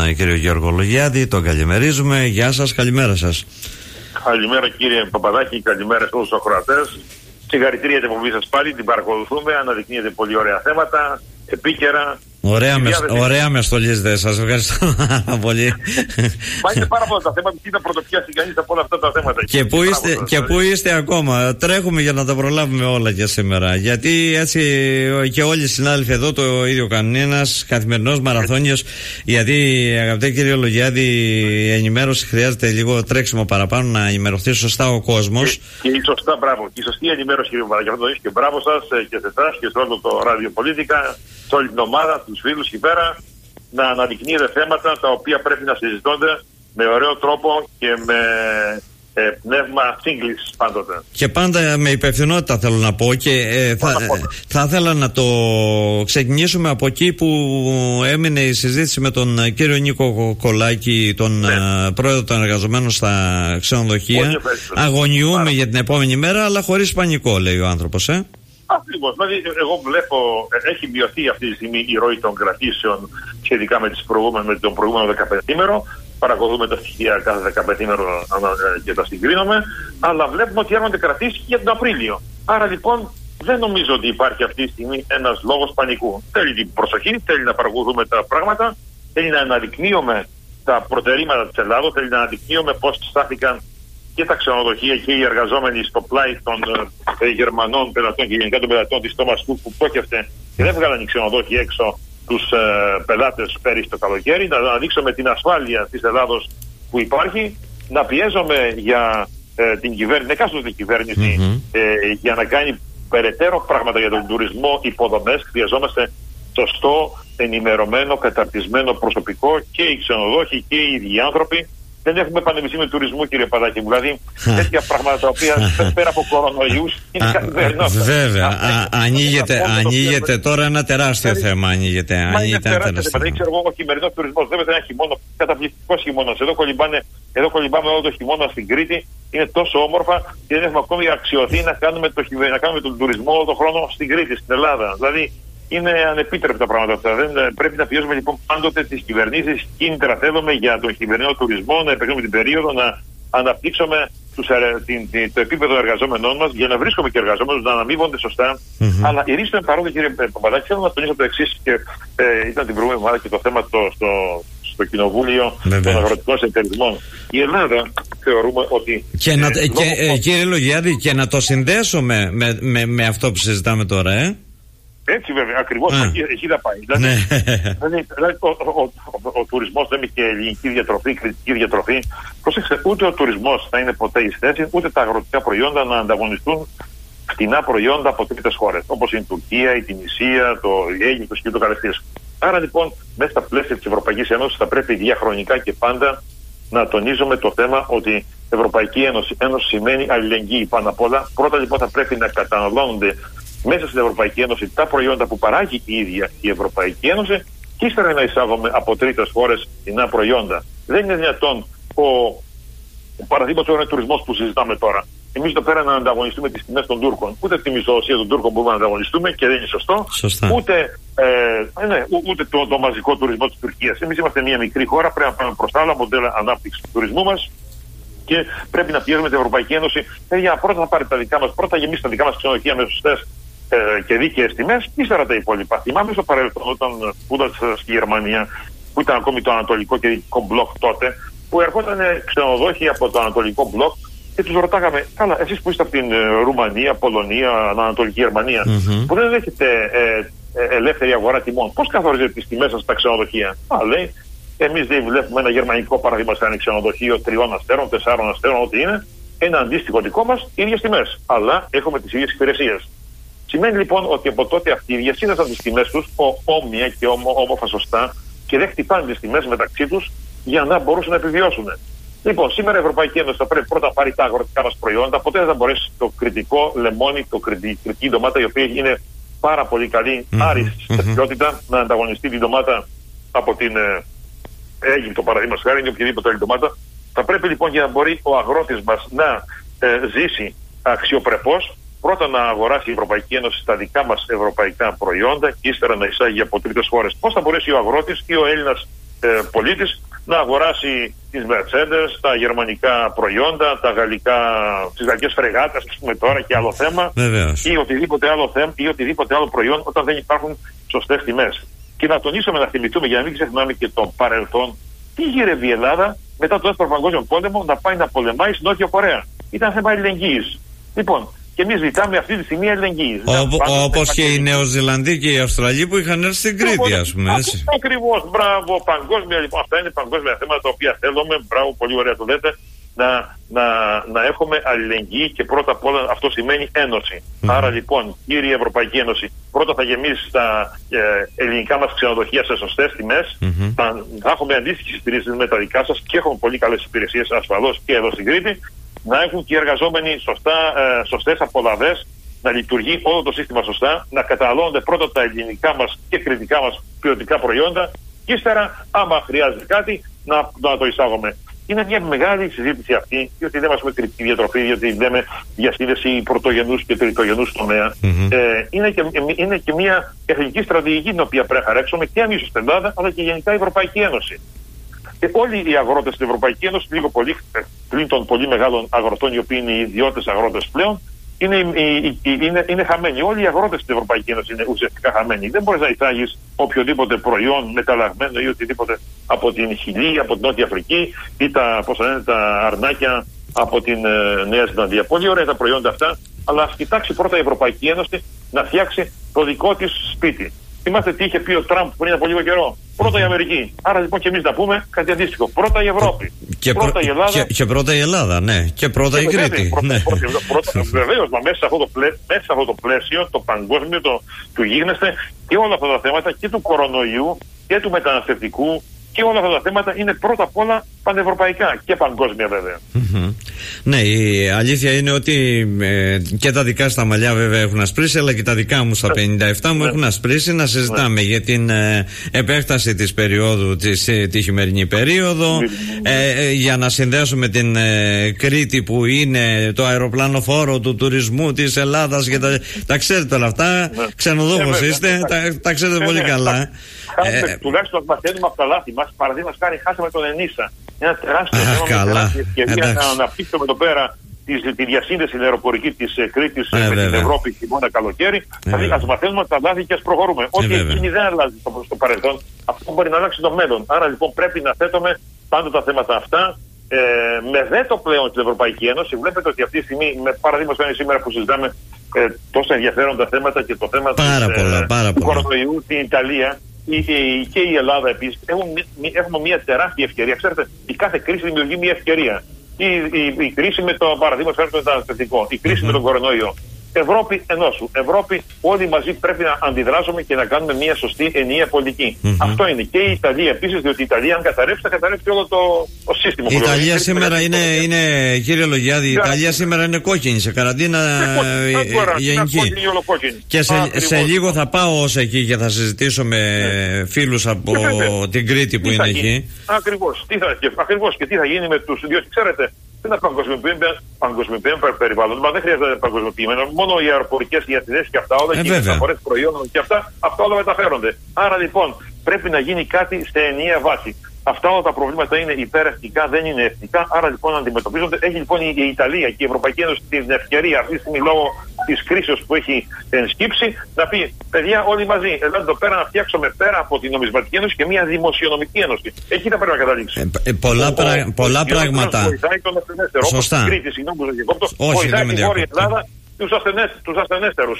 κύριο Γιώργο Λογιάδη, τον καλημερίζουμε. Γεια σας, καλημέρα σας. Καλημέρα κύριε Παπαδάκη, καλημέρα σε όλους τους ακροατές. Συγχαρητήρια την εκπομπή σας πάλι, την παρακολουθούμε, αναδεικνύεται πολύ ωραία θέματα, επίκαιρα. Ωραία με στολίζετε, σας ευχαριστώ πολύ. Μα είναι πάρα πολλά τα θέματα, τι θα πρωτοπιάσει κανείς από όλα αυτά τα θέματα. Και πού είστε ακόμα, τρέχουμε για να τα προλάβουμε όλα για σήμερα. Γιατί έτσι και όλοι οι συνάδελφοι εδώ το ίδιο κάνουν, ένας καθημερινός μαραθώνιος. Γιατί αγαπητέ κύριε Λογιάδη, η ενημέρωση χρειάζεται λίγο τρέξιμο παραπάνω, να ενημερωθεί σωστά ο κόσμος. Και σωστά, μπράβο. Και η σωστή ενημέρωση, κύριε Παπαδάκη, και μπράβο σας και σε εσάς και σε όλο το ραδιοπολίτικα, σε όλη την ομάδα, τους φίλους εκεί πέρα, να αναδεικνύεται θέματα τα οποία πρέπει να συζητώνται με ωραίο τρόπο και με πνεύμα σύγκλησης πάντοτε. Και πάντα με υπευθυνότητα θέλω να πω, και θα ήθελα να το ξεκινήσουμε από εκεί που έμεινε η συζήτηση με τον κύριο Νίκο Κολάκη, τον πρόεδρο των εργαζομένων στα ξενοδοχεία. Αγωνιούμε για την επόμενη μέρα, αλλά χωρίς πανικό, λέει ο άνθρωπος. Ακριβώς. Δηλαδή, εγώ βλέπω, έχει μειωθεί αυτή τη στιγμή η ροή των κρατήσεων σχετικά με τον προηγούμενο 15ήμερο. Παρακολουθούμε τα στοιχεία κάθε 15ήμερο και τα συγκρίνουμε. Αλλά βλέπουμε ότι έρχονται κρατήσεις για τον Απρίλιο. Άρα λοιπόν δεν νομίζω ότι υπάρχει αυτή τη στιγμή ένας λόγος πανικού. Θέλει την προσοχή, θέλει να παρακολουθούμε τα πράγματα, θέλει να αναδεικνύουμε τα προτερήματα της Ελλάδος, θέλει να αναδεικνύουμε πώς στάθηκαν και τα ξενοδοχεία και οι εργαζόμενοι στο πλάι των Γερμανών πελατών και γενικά των πελατών της Thomas Cook που πρόκειται και δεν βγάλαν οι ξενοδόχοι έξω τους πελάτες πέρυσι το καλοκαίρι. Να αναδείξουμε την ασφάλεια της Ελλάδος που υπάρχει, να πιέζομαι για την κυβέρνηση, εκάστοτε κυβέρνηση, για να κάνει περαιτέρω πράγματα για τον τουρισμό, υποδομές. Χρειαζόμαστε σωστό, ενημερωμένο, καταρτισμένο προσωπικό και οι ξενοδόχοι και οι ίδιοι άνθρωποι. Δεν έχουμε πανεπιστήμιο τουρισμού, κύριε Παδάκη. Δηλαδή, τέτοια πράγματα τα οποία πέρα από κορονοϊούς είναι καθημερινά. Βέβαια. Ανοίγεται τώρα ένα τεράστιο θέμα. Ανοίγεται ένα τεράστιο θέμα. Ξέρω εγώ, ο χειμερινός τουρισμός δεν είναι ένα χειμώνα, καταπληκτικός χειμώνας. Εδώ κολυμπάμε όλο το χειμώνα στην Κρήτη. Είναι τόσο όμορφα και δεν έχουμε ακόμη αξιωθεί να κάνουμε τον τουρισμό όλο τον χρόνο στην Κρήτη, στην Ελλάδα. Δηλαδή, είναι ανεπίτρεπτα πράγματα αυτά. Δεν πρέπει να πιέζουμε λοιπόν πάντοτε τις κυβερνήσεις. Κίνητρα θέλουμε για τον χειμερινό τουρισμό, να επεκτείνουμε την περίοδο, να αναπτύξουμε το επίπεδο εργαζόμενών μας, για να βρίσκουμε και εργαζόμενους να αναμείβονται σωστά. Αλλά η ρίση των παρόντων, κύριε Παπαδάκη, θέλω να τονίσω το εξής, και ήταν την προηγούμενη εβδομάδα και το θέμα στο Κοινοβούλιο των Αγροτικών Συνεταιρισμών. Η Ελλάδα θεωρούμε ότι. Κύριε Λογιάδη, και να το συνδέσω με αυτό που συζητάμε τώρα, Έτσι βέβαια, ακριβώς εκεί θα πάει. Δηλαδή ο τουρισμός δεν είχε ελληνική διατροφή, κριτική διατροφή. Πρόσεξε, ούτε ο τουρισμός θα είναι ποτέ εις θέση, ούτε τα αγροτικά προϊόντα να ανταγωνιστούν φτηνά προϊόντα από τρίτες χώρες, όπως είναι η Τουρκία, η Τινησία, η Αίγυπτος και το καθεξής. Άρα λοιπόν, μέσα στα πλαίσια της Ευρωπαϊκής Ένωσης θα πρέπει διαχρονικά και πάντα να τονίζουμε το θέμα ότι η Ευρωπαϊκή Ένωση σημαίνει αλληλεγγύη πάνω απ' όλα. Πρώτα λοιπόν θα πρέπει να καταναλώνονται μέσα στην Ευρωπαϊκή Ένωση τα προϊόντα που παράγει η ίδια η Ευρωπαϊκή Ένωση, και ύστερα να εισάγουμε από τρίτες χώρες φθηνά προϊόντα. Δεν είναι δυνατόν παραδείγματος ο τουρισμός που συζητάμε τώρα. Εμείς εδώ πέρα να ανταγωνιστούμε τις τιμές των Τούρκων. Ούτε τη μισθοδοσία των Τούρκων μπορούμε να ανταγωνιστούμε και δεν είναι σωστό. Ούτε το μαζικό τουρισμό της Τουρκίας. Εμείς είμαστε μια μικρή χώρα, πρέπει να πάμε προς τα άλλα μοντέλα ανάπτυξης του τουρισμού μας. Και πρέπει να πιέζουμε την Ευρωπαϊκή Ένωση. Πρώτα θα πάρει τα δικά μας, πρώτα γεμίσει τα δικά μας ξενοδοχεία με σωστές και δίκαιες τιμές, ύστερα τα υπόλοιπα. Θυμάμαι στο παρελθόν, όταν σπούδασα στη Γερμανία, που ήταν ακόμη το ανατολικό και δυτικό μπλοκ τότε, που ερχόταν ξενοδόχοι από το ανατολικό μπλοκ και τους ρωτάγαμε, καλά, εσείς που είστε από την Ρουμανία, Πολωνία, Ανατολική Γερμανία, που δεν έχετε ελεύθερη αγορά τιμών, πώς καθορίζετε τις τιμές σας στα ξενοδοχεία? Λέει, εμείς δεν βλέπουμε ένα γερμανικό παράδειγμα σαν ξενοδοχείο 3 αστέρων, 4 αστέρων, ό,τι είναι, ένα αντίστοιχο δικό μας, ίδιες τιμές. Αλλά έχουμε τις ίδιες υπηρεσίες. Σημαίνει λοιπόν ότι από τότε αυτοί διασύνδεσαν τις τιμές τους όμοια και όμορφα σωστά και δεν χτυπάνε τις τιμές μεταξύ τους για να μπορούσαν να επιβιώσουν. Λοιπόν, σήμερα η Ευρωπαϊκή Ένωση θα πρέπει πρώτα να πάρει τα αγροτικά μας προϊόντα. Ποτέ δεν θα μπορέσει το κριτικό λεμόνι, το κριτική ντομάτα, η οποία είναι πάρα πολύ καλή, άριστη σε ποιότητα, να ανταγωνιστεί την ντομάτα από την Αίγυπτο, παραδείγματος χάρη, είναι οποιαδήποτε άλλη ντομάτα. Θα πρέπει λοιπόν, για να μπορεί ο αγρότης μας να ζήσει αξιοπρεπώς, πρώτα να αγοράσει η Ευρωπαϊκή Ένωση τα δικά μας ευρωπαϊκά προϊόντα και ύστερα να εισάγει από τρίτες χώρες. Πώς θα μπορέσει ο αγρότης ή ο Έλληνας πολίτης να αγοράσει τις Mercedes, τα γερμανικά προϊόντα, τις γαλλικές φρεγάτες, ας πούμε τώρα και άλλο θέμα, ή οτιδήποτε άλλο προϊόν όταν δεν υπάρχουν σωστές τιμές. Και να τονίσουμε, να θυμηθούμε, για να μην ξεχνάμε και το παρελθόν, τι γύρευε η Ελλάδα μετά το Δεύτερο Παγκόσμιο Πόλεμο να πάει να πολεμάει στην Νότια Κορέα. Ήταν θέμα αλληλεγγύης. Λοιπόν, και εμείς ζητάμε αυτή τη στιγμή αλληλεγγύη. Όπως και οι Νεοζηλανδοί και οι Αυστραλοί που είχαν έρθει στην Κρήτη, ας πούμε. Ακριβώς, μπράβο, παγκόσμια. Λοιπόν, αυτά είναι παγκόσμια θέματα τα οποία θέλουμε. Μπράβο, πολύ ωραία το λέτε. Να έχουμε αλληλεγγύη και πρώτα απ' όλα αυτό σημαίνει ένωση. Άρα λοιπόν, κύριε Ευρωπαϊκή Ένωση, πρώτα θα γεμίσει τα ελληνικά μας ξενοδοχεία σε σωστές τιμές. Θα έχουμε αντίστοιχες υπηρεσίες με τα δικά σας και έχουμε πολύ καλές υπηρεσίες ασφαλώς και εδώ στην Κρήτη. Να έχουν και οι εργαζόμενοι σωστές απολαβές, να λειτουργεί όλο το σύστημα σωστά, να καταναλώνονται πρώτα τα ελληνικά μας και κριτικά μας ποιοτικά προϊόντα και ύστερα, άμα χρειάζεται κάτι, να το εισάγουμε. Είναι μια μεγάλη συζήτηση αυτή, διότι δεν μας πούμε κριτική διατροφή, διότι λέμε διασύνδεση πρωτογενούς και τριτογενούς τομέα. Είναι και μια εθνική στρατηγική την οποία πρέπει να χαράξουμε και εμείς στην Ελλάδα, αλλά και γενικά η Ευρωπαϊκή Ένωση. Και όλοι οι αγρότες στην Ευρωπαϊκή Ένωση, λίγο πολύ πλην των πολύ μεγάλων αγροτών, οι οποίοι είναι οι ιδιώτες αγρότες πλέον, είναι χαμένοι. Όλοι οι αγρότες στην Ευρωπαϊκή Ένωση είναι ουσιαστικά χαμένοι. Δεν μπορείς να εισάγεις οποιοδήποτε προϊόν μεταλλαγμένο ή οτιδήποτε από την Χιλή, από την Νότια Αφρική ή τα αρνάκια από την Νέα Ζηλανδία. Πολύ ωραία τα προϊόντα αυτά, αλλά ας κοιτάξει πρώτα η Ευρωπαϊκή Ένωση να φτιάξει το δικό της σπίτι. Θυμάστε τι είχε πει ο Τραμπ πριν από λίγο καιρό. Πρώτα η Αμερική. Άρα λοιπόν και εμείς να πούμε κάτι αντίστοιχο. Πρώτα η Ευρώπη. Πρώτα η Ελλάδα. Και πρώτα η Ελλάδα, ναι. Και πρώτα η Κρήτη. Βεβαίως, μα μέσα σε αυτό το πλαίσιο, το παγκόσμιο, του γίγνεσθε και όλα αυτά τα θέματα και του κορονοϊού και του μεταναστευτικού και όλα αυτά τα θέματα είναι πρώτα απ' όλα πανευρωπαϊκά και παγκόσμια βέβαια. Ναι, η αλήθεια είναι ότι και τα δικά στα μαλλιά βέβαια έχουν ασπρίσει, αλλά και τα δικά μου στα 57 μου έχουν ασπρίσει να συζητάμε για την επέκταση της περίοδου, τη χειμερινή περίοδο, για να συνδέσουμε την Κρήτη που είναι το αεροπλανοφόρο του τουρισμού της Ελλάδας και τα ξέρετε όλα αυτά, ξενοδόχος είστε, τα ξέρετε πολύ καλά. Τουλάχιστον μαθαίνουμε από τα λάθη μας. Παραδείγματος χάρη, χάσαμε τον Ενίσα. Ένα τεράστιο θέμα, μια τεράστια ευκαιρία να αναπτύξουμε εδώ πέρα τη διασύνδεση αεροπορική της Κρήτης με την Ευρώπη χειμώνα καλοκαίρι. Δηλαδή, ας μαθαίνουμε από τα λάθη και ας προχωρούμε. Ό,τι εκείνη δεν αλλάζει στο παρελθόν, αυτό μπορεί να αλλάξει το μέλλον. Άρα λοιπόν πρέπει να θέτουμε πάντα τα θέματα αυτά. Με βέτο πλέον στην Ευρωπαϊκή Ένωση, βλέπετε ότι αυτή τη στιγμή, παραδείγματος χάρη σήμερα που συζητάμε τόσα ενδιαφέροντα θέματα και το θέμα του κορονοϊού, την Ιταλία. Και η Ελλάδα επίσης έχουμε μια τεράστια ευκαιρία. Ξέρετε, η κάθε κρίση δημιουργεί μια ευκαιρία. Η κρίση με το παραδείγμα φέρνει το μεταναστευτικό, η κρίση με τον κορονοϊό. Ευρώπη ενώσου. Ευρώπη όλοι μαζί πρέπει να αντιδράσουμε και να κάνουμε μια σωστή ενιαία πολιτική. Αυτό είναι. Και η Ιταλία επίσης, διότι η Ιταλία αν καταρρεύσει θα καταρρεύσει όλο το σύστημα. Η Ιταλία σήμερα είναι, κύριε Λογιάδη, η Ιταλία σήμερα είναι κόκκινη σε καραντίνα γενική. Και σε λίγο θα πάω ως εκεί και θα συζητήσω με φίλους από την Κρήτη που είναι εκεί. Ακριβώς. Και τι θα γίνει με τους διότι ξέρετε. Είναι παγκοσμιοποιημένο περιβάλλον, μα δεν χρειάζεται παγκοσμιοποιημένο. Μόνο οι αεροπορικές διασυνδέσεις και αυτά όλα και οι μεταφορές προϊόντων και αυτά όλα μεταφέρονται. Άρα λοιπόν πρέπει να γίνει κάτι σε ενιαία βάση. Αυτά όλα τα προβλήματα είναι υπερεθνικά, δεν είναι εθνικά. Άρα λοιπόν αντιμετωπίζονται. Έχει λοιπόν η Ιταλία και η Ευρωπαϊκή Ένωση την ευκαιρία αυτή τη στιγμή λόγω της κρίσεως που έχει ενσκύψει να πει: παιδιά, όλοι μαζί, εδώ πέρα να φτιάξουμε πέρα από την νομισματική ένωση και μια δημοσιονομική ένωση. Εκεί θα πρέπει να καταλήξει. Πολλά πράγματα. Βοηθάει τον ασθενέστερο. Όπως η Κρήτη, συγγνώμη που δεν διακόπτω, βοηθάει τη Βόρεια Ελλάδα τους ασθενέστερους.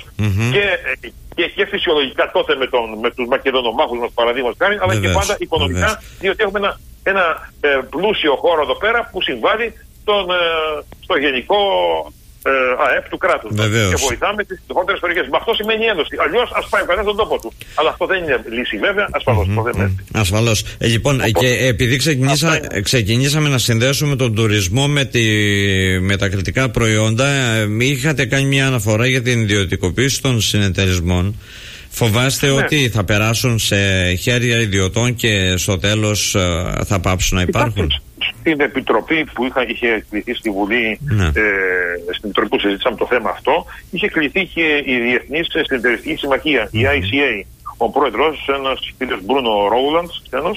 Και φυσιολογικά τότε με τους Μακεδονομάχους μας παραδείγματος χάρη, αλλά και πάντα οικονομικά, διότι έχουμε ένα πλούσιο χώρο εδώ πέρα που συμβάλλει στο γενικό ΑΕΠ του κράτους. Και βοηθάμε τις φτωχότερες περιοχές. Με αυτό σημαίνει ένωση. Αλλιώς ας πάει ο καθένας στον τόπο του. Αλλά αυτό δεν είναι λύση βέβαια, ασφαλώς. Ασφαλώς. Λοιπόν, και επειδή ξεκινήσαμε να συνδέσουμε τον τουρισμό με τα κριτικά προϊόντα, είχατε κάνει μια αναφορά για την ιδιωτικοποίηση των συνεταιρισμών. Φοβάστε ότι θα περάσουν σε χέρια ιδιωτών και στο τέλος θα πάψουν να υπάρχουν? Στην Επιτροπή που είχε κληθεί στη Βουλή, στην Επιτροπή που συζήτησαμε το θέμα αυτό, είχε κληθεί και η Διεθνής Συνεταιριστική Συμμαχία, η ICA. Ο πρόεδρος, ένας κύριος Μπρούνο Ρόουλαντς,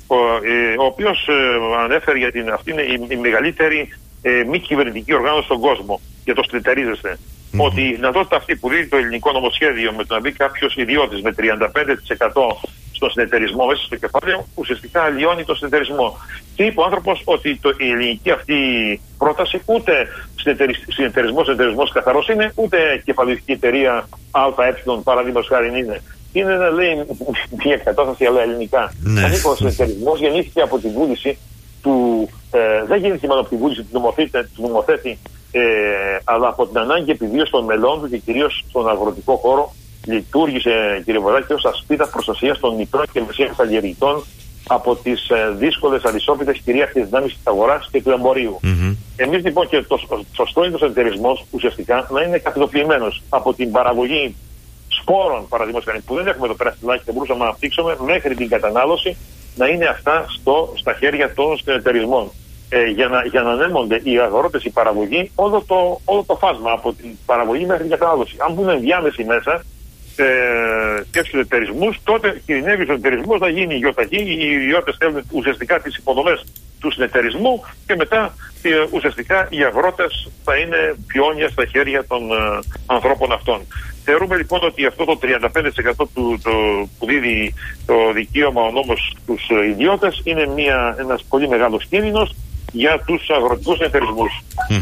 ο οποίος ανέφερε για αυτή είναι η μεγαλύτερη μη κυβερνητική οργάνωση στον κόσμο για το συνεταιρίζεστε. Ότι η δυνατότητα αυτή που δίνει το ελληνικό νομοσχέδιο με το να μπει κάποιος ιδιώτης με 35% στον συνεταιρισμό μέσα στο κεφάλαιο, ουσιαστικά αλλοιώνει τον συνεταιρισμό. Και είπε ο άνθρωπος ότι η ελληνική αυτή πρόταση ούτε συνεταιρισμός καθαρός είναι, ούτε κεφαλαιοχική εταιρεία ΑΕ, παραδείγματος χάρη είναι. Είναι, λέει, μια κατάσταση αλλά ελληνικά. Δηλαδή ο συνεταιρισμός γεννήθηκε από την βούληση του. Δεν γεννήθηκε μόνο από την βούληση του νομοθέτη, αλλά από την ανάγκη επιβίωσης των μελών του και κυρίως στον αγροτικό χώρο. Λειτουργήσε, κύριε Βοδάκη, ως ασπίδα προστασίας των μικρών και μεσαίων καλλιεργητών από τις δύσκολες αλυσόπιτες κυρίαρχες δυνάμεις της αγοράς και του εμπορίου. Εμείς λοιπόν και το σωστό είναι ο συνεταιρισμός ουσιαστικά να είναι καπιτοποιημένος από την παραγωγή σπόρων, παραδείγματος που δεν έχουμε εδώ πέρα στην Ελλάδα και μπορούσαμε να αναπτύξουμε, μέχρι την κατανάλωση να είναι αυτά στα χέρια των συνεταιρισμών. Για να ανέμονται οι αγρότες, η παραγωγή, όλο το φάσμα από την παραγωγή μέχρι την κατανάλωση. Αν μπουν ενδιάμεση μέσα και στους εταιρισμούς, τότε κινδυνεύει ο εταιρισμός να γίνει ιδιωτική. Οι ιδιώτες θέλουν ουσιαστικά τις υποδομές του συνεταιρισμού και μετά ουσιαστικά οι αγρότες θα είναι πιόνια στα χέρια των ανθρώπων αυτών. Θεωρούμε λοιπόν ότι αυτό το 35% που δίδει το δικαίωμα ο νόμος στους ιδιώτες είναι ένας πολύ μεγάλος κίνδυνος για τους αγροτικούς συνεταιρισμούς.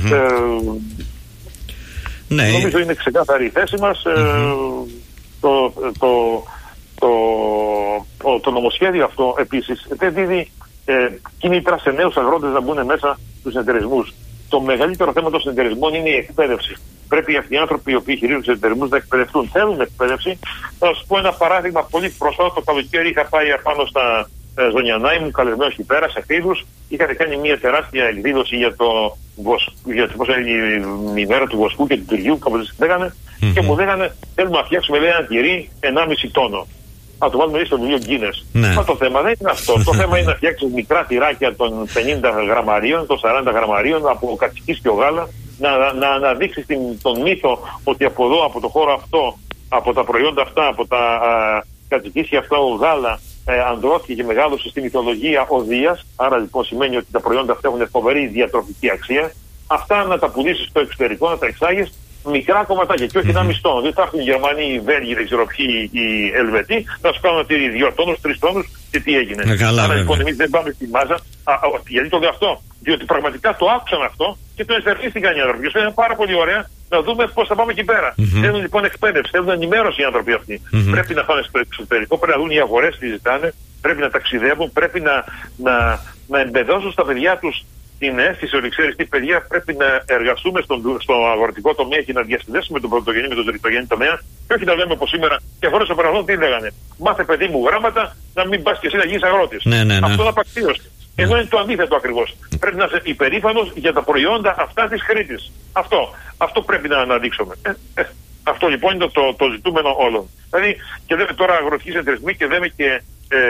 Ναι. Νομίζω είναι ξεκάθαρη η θέση μας. Το νομοσχέδιο αυτό επίσης δεν δίδει κίνητρα σε νέους αγρότες να μπουν μέσα στους συνεταιρισμούς. Το μεγαλύτερο θέμα των συνεταιρισμών είναι η εκπαίδευση. Πρέπει αυτοί οι άνθρωποι οι οποίοι χειρίζονται τους συνεταιρισμούς να εκπαιδευτούν. Θέλουν εκπαίδευση. Θα σας πω ένα παράδειγμα πολύ πρόσφατα. Το καλοκαίρι είχα πάει απάνω στα Ζωνιανά, ήμουν καλεσμένος εκεί πέρα σε φίλους. Είχατε κάνει μια τεράστια εκδήλωση για η ημέρα του βοσκού και του τυριού, κάπως έτσι λέγανε. Και μου λέγανε, θέλουμε να φτιάξουμε ένα τυρί 1,5 τόνο. Να το βάλουμε στο βιβλίο Γκίνες. Μα το θέμα δεν είναι αυτό. Το θέμα είναι να φτιάξεις μικρά τυράκια των 50 γραμμαρίων, των 40 γραμμαρίων από κατσικίσιο γάλα, να αναδείξεις τον μύθο ότι από εδώ, από το χώρο αυτό, από τα προϊόντα αυτά, από τα κατσικίσια αυτά γάλα, ανδρώθηκε και μεγάλωσε στη μυθολογία ο Δίας. Άρα λοιπόν σημαίνει ότι τα προϊόντα αυτά έχουν φοβερή διατροφική αξία. Αυτά να τα πουλήσεις στο εξωτερικό, να τα εξάγεις μικρά κομματάκια και όχι 1,5 τόνο. Δεν θα έρθουν οι Γερμανοί, οι Βέλγοι, δεν ξέρω ποιοι, οι Ελβετοί, να σου κάνουν 2 τόνους, 3 τόνους και τι έγινε. Άρα λοιπόν εμείς δεν πάμε στη μάζα. Γιατί το λέω αυτό? Διότι πραγματικά το άκουσαν αυτό και το εστερνίστηκαν οι άνθρωποι. Και είναι πάρα πολύ ωραία να δούμε πώς θα πάμε εκεί πέρα. Θέλουν λοιπόν εκπαίδευση, θέλουν ενημέρωση οι άνθρωποι αυτοί. Πρέπει να πάνε στο εξωτερικό, πρέπει να δουν οι αγορές τι ζητάνε, πρέπει να ταξιδεύουν, πρέπει να εμπεδώσουν στα παιδιά τους την αίσθηση ότι ξέρεις τι, παιδιά, πρέπει να εργαστούμε στο αγροτικό τομέα και να διασυνδέσουμε τον πρωτογενή με τον τριτογενή τομέα. Και όχι να λέμε όπως σήμερα, και χωρίς το παρελθόν τι λέγανε. Μάθε παιδί μου γράμματα, να μην πας και εσύ να γίνεις αγρότης. Αυτό είναι απαξίωση. Εδώ είναι το αντίθετο ακριβώς. Πρέπει να είσαι υπερήφανος για τα προϊόντα αυτά της Κρήτης. Αυτό πρέπει να αναδείξουμε. Αυτό λοιπόν είναι το ζητούμενο όλων. Δηλαδή, και λέμε τώρα αγροτική συνεταιρισμοί και λέμε και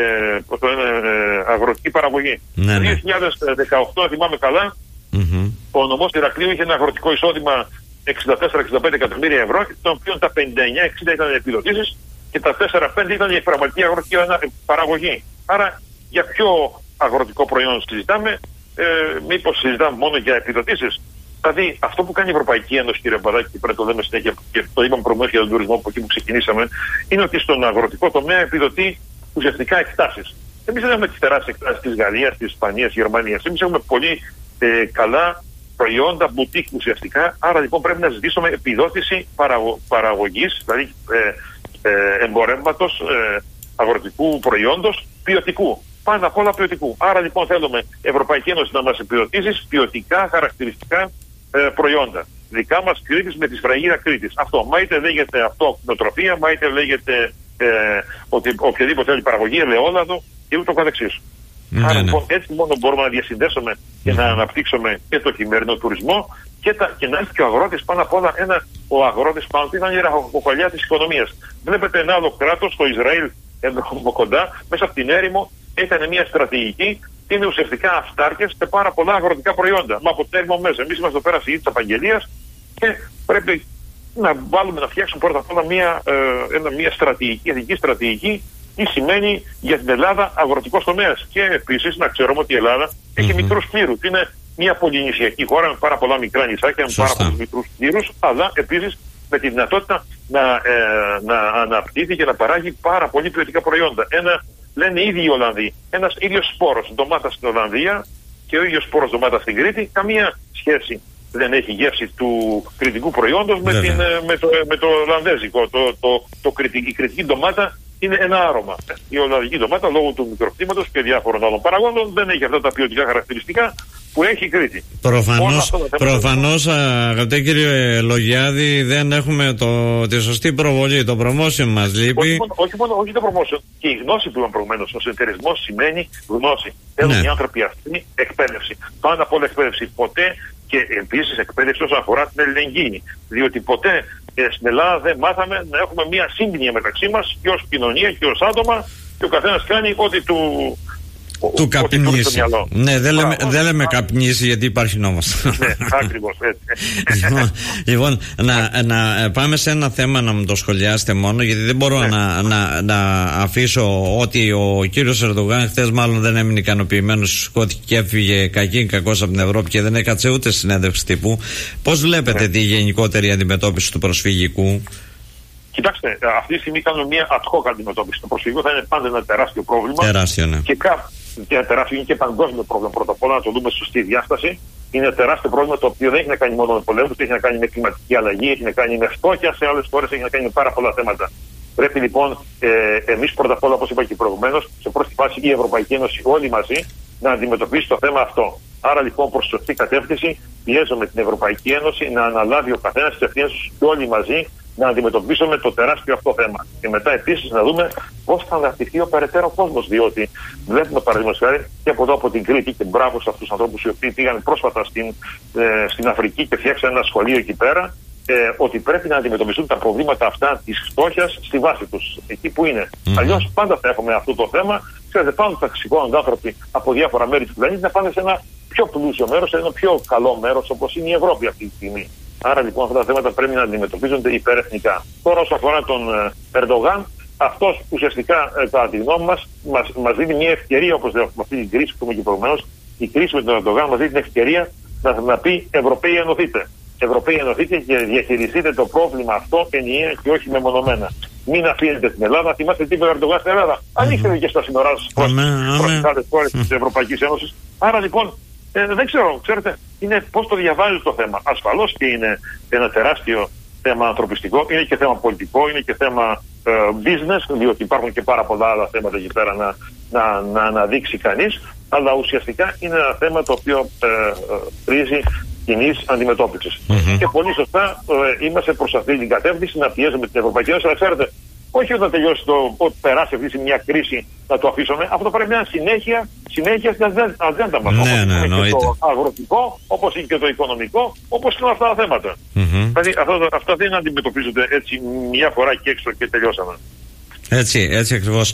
αγροτική παραγωγή. Το 2018, θυμάμαι καλά, ο νομός Ηρακλείου είχε ένα αγροτικό εισόδημα 64-65 εκατομμύρια ευρώ, των οποίων τα 59-60 ήταν επιδοτήσεις και τα 4-5 ήταν η πραγματική αγροτική παραγωγή. Άρα, για ποιο αγροτικό προϊόν συζητάμε, μήπως συζητάμε μόνο για επιδοτήσεις? Δηλαδή, αυτό που κάνει η Ευρωπαϊκή Ένωση, κύριε Παδάκη, και πρέπει να το λέμε συνέχεια, και το είπαμε προηγουμένως για τον τουρισμό από εκεί που ξεκινήσαμε, είναι ότι στον αγροτικό τομέα επιδοτεί ουσιαστικά εκτάσεις. Εμείς δεν έχουμε τις τεράστιες εκτάσεις της Γαλλίας, της Ισπανίας, της Γερμανίας. Εμείς έχουμε πολύ καλά προϊόντα, μπουτίκ ουσιαστικά. Άρα λοιπόν πρέπει να ζητήσουμε επιδότηση παραγωγής, δηλαδή εμπορεύματος αγροτικού προϊόντος ποιοτικού. Πάνω απ' όλα ποιοτικού. Άρα λοιπόν θέλουμε Ευρωπαϊκή Ένωση να μας επιδοτήσει ποιοτικά χαρακτηριστικά προϊόντα. Δικά μας Κρήτης με τη σφραγίδα Κρήτης. Αυτό. Μα είτε λέγεται αυτό κτηνοτροφία, μα είτε λέγεται ότι οποιαδήποτε άλλη παραγωγή, ελαιόλαδο και ούτω καθεξής. Άρα λοιπόν έτσι μόνο μπορούμε να διασυνδέσουμε και να αναπτύξουμε και το χειμερινό τουρισμό και να έχει και ο αγρότης πάνω απ' όλα ο αγρότης πάνω που ήταν η ραχοκοκαλιά της οικονομίας. Βλέπετε ένα άλλο κράτος, το Ισραήλ, εδώ κοντά, μέσα από την έρημο, έκανε μια στρατηγική και είναι ουσιαστικά αυτάρκες σε πάρα πολλά αγροτικά προϊόντα. Μα από την έρημο μέσα. Εμείς είμαστε εδώ πέρα στη γη της Απαγγελίας και πρέπει να βάλουμε να φτιάξουμε πρώτα απ' όλα μια στρατηγική, εθνική στρατηγική τι σημαίνει για την Ελλάδα αγροτικός τομέας. Και επίσης να ξέρουμε ότι η Ελλάδα έχει μικρούς κλήρους. Είναι μια πολυνησιακή χώρα με πάρα πολλά μικρά νησάκια, με πάρα πολλούς μικρούς κλήρους, αλλά επίσης με τη δυνατότητα να αναπτύσσει και να παράγει πάρα πολύ ποιοτικά προϊόντα. Λένε ήδη οι Ολλανδοί, ένας ίδιος σπόρος ντομάτα στην Ολλανδία και ο ίδιος σπόρος ντομάτα στην Κρήτη, καμία σχέση δεν έχει γεύση του κρητικού προϊόντος με το ολλανδέζικο. Η κρητική ντομάτα είναι ένα άρωμα. Η ολλανδική ντομάτα, λόγω του μικροκλίματος και διάφορων άλλων παραγόντων, δεν έχει αυτά τα ποιοτικά χαρακτηριστικά που έχει η Κρήτη. Προφανώς, αγαπητέ κύριε Λογιάδη, δεν έχουμε τη σωστή προβολή. Το promotion μας λείπει. Όχι το promotion. Και η γνώση που είπαμε προηγουμένως. Ο συνεταιρισμός σημαίνει γνώση. Θέλουν οι άνθρωποι αυτοί εκπαίδευση. Πάνω απ' όλα εκπαίδευση. Ποτέ και επίσης εκπαίδευση όσον αφορά την ελληνική. Διότι ποτέ στην Ελλάδα δεν μάθαμε να έχουμε μια σύμπνοια μεταξύ μας και ως κοινωνία και ως άτομα και ο καθένας κάνει ό,τι του καπνίσει. Ναι, δεν λέμε καπνίσει γιατί υπάρχει νόμος. Ναι, ακριβώς έτσι. Λοιπόν, να πάμε σε ένα θέμα να μου το σχολιάσετε μόνο, γιατί δεν μπορώ να αφήσω ότι ο κύριος Ερντογάν χθες μάλλον δεν έμεινε ικανοποιημένος και έφυγε κακός από την Ευρώπη και δεν έκατσε ούτε συνέντευξη τύπου. Πώς βλέπετε τη γενικότερη αντιμετώπιση του προσφυγικού? Κοιτάξτε, αυτή τη στιγμή κάνουμε μια ad hoc αντιμετώπιση. Το προσφυγικό θα είναι πάντα ένα τεράστιο πρόβλημα. Τεράστιο, ναι. Και τεράστιο είναι και παγκόσμιο πρόβλημα. Πρώτα απ' όλα να το δούμε στη σωστή διάσταση. Είναι ένα τεράστιο πρόβλημα το οποίο δεν έχει να κάνει μόνο με πολέμους, έχει να κάνει με κλιματική αλλαγή, έχει να κάνει με φτώχεια σε άλλες χώρες, έχει να κάνει με πάρα πολλά θέματα. Πρέπει λοιπόν εμείς πρώτα απ' όλα, όπως είπα και προηγουμένως, σε πρώτη φάση η Ευρωπαϊκή Ένωση όλοι μαζί να αντιμετωπίσει το θέμα αυτό. Άρα λοιπόν προς τη σωστή κατεύθυνση πιέζουμε την Ευρωπαϊκή Ένωση να αναλάβει ο καθένας τις ευθύνες τους και όλοι μαζί να αντιμετωπίσουμε το τεράστιο αυτό θέμα. Και μετά επίσης να δούμε πώς θα αναπτυχθεί ο περαιτέρω κόσμος. Διότι βλέπουμε παραδείγματος χάρη και από εδώ από την Κρήτη, και μπράβο σε αυτούς τους ανθρώπους οι οποίοι πήγαν πρόσφατα στην Αφρική και φτιάξαν ένα σχολείο εκεί πέρα, ότι πρέπει να αντιμετωπιστούν τα προβλήματα αυτά της φτώχειας στη βάση τους, εκεί που είναι. Αλλιώς πάντα θα έχουμε αυτό το θέμα. Ξέρετε, πάντα θα σηκώνονται άνθρωποι από διάφορα μέρη του πλανήτη να πάνε σε ένα πιο πλούσιο μέρος, σε ένα πιο καλό μέρος όπως είναι η Ευρώπη αυτή τη στιγμή. Άρα λοιπόν αυτά τα θέματα πρέπει να αντιμετωπίζονται υπερεθνικά. Τώρα όσον αφορά τον Ερντογάν, αυτός ουσιαστικά κατά τη γνώμη μας δίνει μια ευκαιρία, όπως με αυτή την κρίση που έχουμε και προηγουμένως, η κρίση με τον Ερντογάν μας δίνει την ευκαιρία να πει Ευρωπαίοι ενωθείτε. Ευρωπαίοι ενωθείτε και διαχειριστείτε το πρόβλημα αυτό ενιαία και όχι μεμονωμένα. Μην αφήνετε την Ελλάδα. Θυμάστε τι είπε ο Ερντογάν στην Ελλάδα? Ανοίξτε και στα σύνορά σας προς τις άλλες χώρες της Ευρωπαϊκής Ένωσης. Άρα λοιπόν δεν ξέρω, ξέρετε, είναι πώς το διαβάζει το θέμα. Ασφαλώς και είναι ένα τεράστιο θέμα ανθρωπιστικό, είναι και θέμα πολιτικό, είναι και θέμα business, διότι υπάρχουν και πάρα πολλά άλλα θέματα εκεί πέρα να αναδείξει κανείς, αλλά ουσιαστικά είναι ένα θέμα το οποίο χρήζει κοινής αντιμετώπισης. Και πολύ σωστά είμαστε προς αυτή την κατεύθυνση να πιέζουμε την Ευρωπαϊκή Ένωση, αλλά ξέρετε, όχι όταν τελειώσει ότι περάσει αυτή μια κρίση να το αφήσουμε. Αυτό πρέπει να είναι συνέχεια στην ατζέντα μας. Ναι, όπως και το αγροτικό, όπως είναι και το οικονομικό, όπως και όλα αυτά τα θέματα. Δηλαδή αυτά δεν αντιμετωπίζονται έτσι μια φορά και έξω και τελειώσαμε. Έτσι ακριβώς.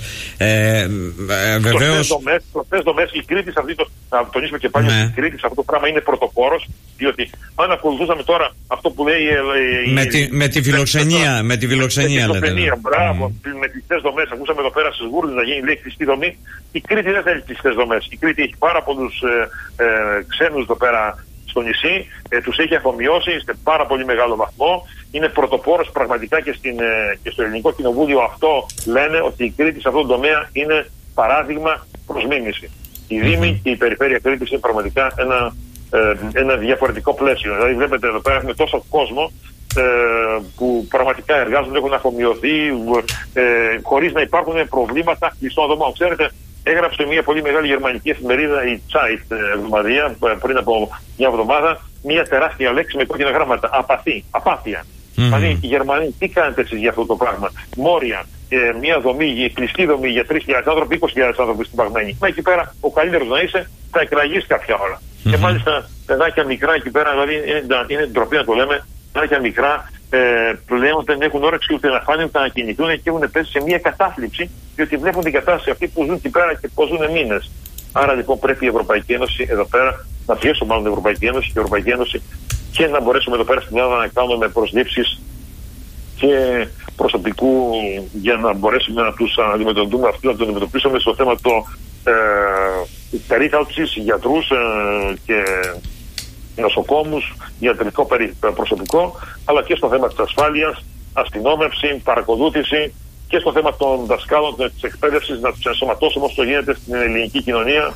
Βεβαίως. Προχθές δομές, η Κρήτη, να τονίσουμε και πάλι, η Κρήτη σε αυτό το πράγμα είναι πρωτοπόρος, διότι αν ακολουθούσαμε τώρα αυτό που λέει. Με τη φιλοξενία. Με τη φιλοξενία, μπράβο. Με κλειστές δομές. Ακούσαμε εδώ πέρα στις Γούρδες να γίνει κλειστή δομή. Η Κρήτη δεν θέλει κλειστές δομές. Η Κρήτη έχει πάρα πολλούς ξένους εδώ πέρα στο νησί, τους έχει αφομοιώσει σε πάρα πολύ μεγάλο βαθμό. Είναι πρωτοπόρος πραγματικά και στο Ελληνικό Κοινοβούλιο αυτό λένε ότι η Κρήτη σε αυτόν τον τομέα είναι παράδειγμα προς μίμηση. Η Δήμη και η Περιφέρεια Κρήτης είναι πραγματικά ένα διαφορετικό πλαίσιο. Δηλαδή βλέπετε εδώ πέρα έχουμε τόσο κόσμο που πραγματικά εργάζονται, έχουν αφομοιωθεί χωρίς να υπάρχουν προβλήματα κλειστών δομών. Ξέρετε, έγραψε μια πολύ μεγάλη γερμανική εφημερίδα, η Zeit εβδομαδία, πριν από μια εβδομάδα, μια τεράστια λέξη με κόκκινα γράμματα. Απάθεια. Δηλαδή οι Γερμανοί τι κάνετε εσείς για αυτό το πράγμα? Μόρια, μια δομή, κλειστή δομή για 3.000 άνθρωποι, 20.000 άνθρωποι στην παγμένη. Μα εκεί πέρα ο καλύτερος να είσαι θα εκραγείς κάποια ώρα. Και μάλιστα παιδάκια μικρά εκεί πέρα, δηλαδή είναι ντροπή να το λέμε, παιδάκια μικρά πλέον δεν έχουν όρεξη ούτε να φάνε ούτε να κινηθούν και έχουν πέσει σε μια κατάθλιψη, διότι βλέπουν την κατάσταση αυτή που ζουν εκεί πέρα και πώς ζουν μήνες. Άρα λοιπόν πρέπει η Ευρωπαϊκή Ένωση εδώ πέρα να πιέσουμε μάλλον την Ευρωπαϊκή Ένωση και η Ευρωπαϊκή Ένωση και να μπορέσουμε εδώ πέρα στην Ελλάδα να κάνουμε προσλήψεις και προσωπικού για να μπορέσουμε να τους αντιμετωπίσουμε, να τον αντιμετωπίσουμε στο θέμα περίθαλψης, γιατρούς και νοσοκόμους, ιατρικό προσωπικό, αλλά και στο θέμα της ασφάλειας, αστυνόμευση, παρακολούθηση και στο θέμα των δασκάλων της εκπαίδευσης, να τους ενσωματώσουμε όσο γίνεται στην ελληνική κοινωνία.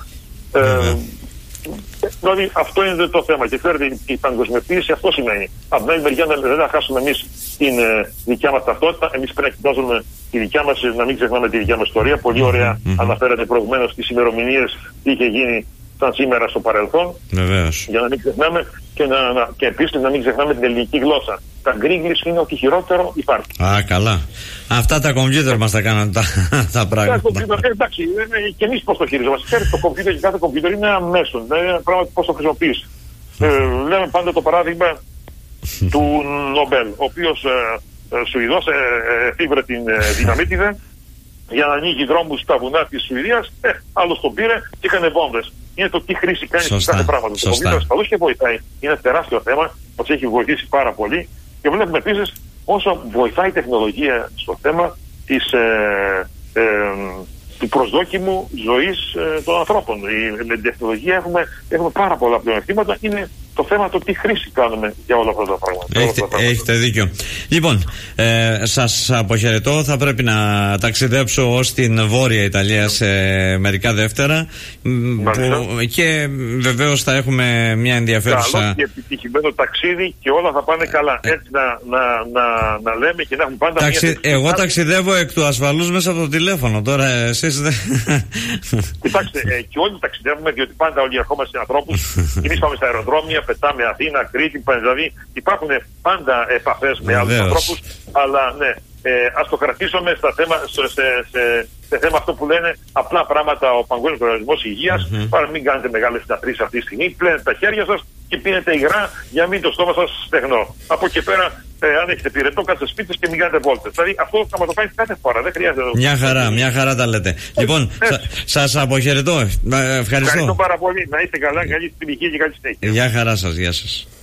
Δηλαδή αυτό είναι το θέμα. Και ξέρετε, η παγκοσμιοποίηση αυτό σημαίνει. Από την άλλη μεριά δεν θα χάσουμε εμείς την δικιά μας ταυτότητα. Εμείς πρέπει να κοιτάζουμε τη δικιά μας, να μην ξεχνάμε τη δικιά μας ιστορία. Πολύ ωραία αναφέρατε προηγουμένως τις ημερομηνίες τι είχε γίνει σαν σήμερα στο παρελθόν. Βεβαίως. Για να μην ξεχνάμε και επίσης να μην ξεχνάμε την ελληνική γλώσσα. Τα English είναι ότι χειρότερο υπάρχει. Α, καλά. Αυτά τα κομπιούτερ μας τα κάνουν τα πράγματα. Εντάξει, και εμείς πώς το χειριζόμαστε. Ξέρετε, το κομπιούτερ και κάθε κομπιούτερ είναι ένα μέσο. Είναι ένα πράγμα πώς το χρησιμοποιείς. Λέμε πάντα το παράδειγμα του Νομπέλ, ο οποίος Σουηδός εφήβρε την δυναμίτιδα για να ανοίγει δρόμους στα βουνά της Σουηδίας. Άλλος τον πήρε και έκανε βόμβες. Είναι το τι χρήση κάνει σε κάθε πράγμα. Το κομπιούτερ ασφαλώς και βοηθάει. Είναι ένα τεράστιο θέμα, μας έχει βοηθήσει πάρα πολύ. Και βλέπουμε επίσης όσο βοηθάει η τεχνολογία στο θέμα του προσδόκιμου ζωής των ανθρώπων. Με την τεχνολογία έχουμε πάρα πολλά πλεονεκτήματα. Είναι το θέμα το τι χρήση κάνουμε για όλα αυτά τα πράγματα. Έχετε δίκιο. Λοιπόν, σας αποχαιρετώ. Θα πρέπει να ταξιδέψω ως την Βόρεια Ιταλία σε μερικά Δεύτερα. Και βεβαίως θα έχουμε μια ενδιαφέρουσα. Καλό και επιτυχημένο ταξίδι και όλα θα πάνε καλά. Έτσι να λέμε και να έχουμε πάντα μια. Εγώ ταξιδεύω εκ του ασφαλούς μέσα από το τηλέφωνο. Τώρα εσείς δεν. Κοιτάξτε, και όλοι ταξιδεύουμε, διότι πάντα όλοι ερχόμαστε ανθρώπους. Εμείς πάμε στα αεροδρόμια, πετάμε Αθήνα, Κρήτη, δηλαδή υπάρχουν πάντα επαφές με άλλους ανθρώπους, αλλά ναι, ας το κρατήσουμε σε θέμα αυτό που λένε απλά πράγματα ο Παγκόσμιος Οργανισμός Υγείας, para μην κάνετε μεγάλες συναθρήσεις αυτή τη στιγμή, πλένετε τα χέρια σας και πίνετε υγρά για να μην το στόμα σας στεγνό. Από εκεί πέρα, αν έχετε πυρετό, κάτσε σπίτι και μην κάνετε βόλτες. Δηλαδή αυτό θα μας το κάνει κάθε φορά, δεν χρειάζεται. Μια χαρά τα λέτε. Λοιπόν, σας αποχαιρετώ. Ευχαριστώ. Ευχαριστώ πάρα πολύ. Να είστε καλά, καλή επιτυχία και καλή συνέχεια. Γεια χαρά σας, γεια σας.